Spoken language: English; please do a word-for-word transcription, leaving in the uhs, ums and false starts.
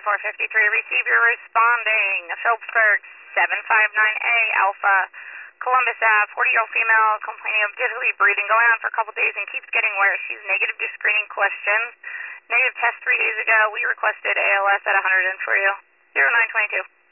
four fifty-three, receiver responding. Phillipsburg, seven five nine A, Alpha, Columbus Ave, forty-year-old female complaining of difficulty breathing, going on for a couple days and keeps getting worse. She's negative to screening questions. Negative test three days ago. We requested A L S at one hundred for you. zero nine two two.